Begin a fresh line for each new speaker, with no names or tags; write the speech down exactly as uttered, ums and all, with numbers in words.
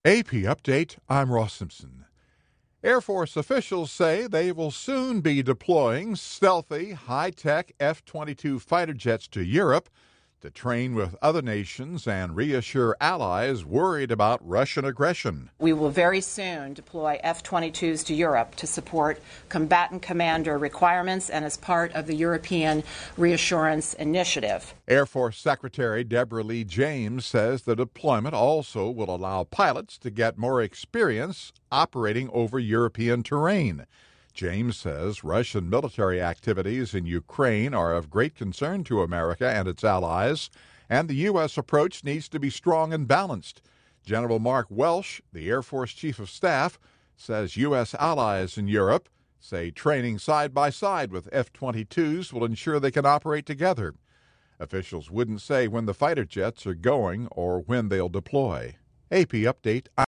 A P Update, I'm Ross Simpson. Air Force officials say they will soon be deploying stealthy, high-tech F twenty-two fighter jets to Europe to train with other nations and reassure allies worried about Russian aggression.
We will very soon deploy F twenty-twos to Europe to support combatant commander requirements and as part of the European Reassurance Initiative.
Air Force Secretary Deborah Lee James says the deployment also will allow pilots to get more experience operating over European terrain. James says Russian military activities in Ukraine are of great concern to America and its allies, and the U S approach needs to be strong and balanced. General Mark Welsh, the Air Force Chief of Staff, says U S allies in Europe say training side by side with F twenty-twos will ensure they can operate together. Officials wouldn't say when the fighter jets are going or when they'll deploy. A P Update.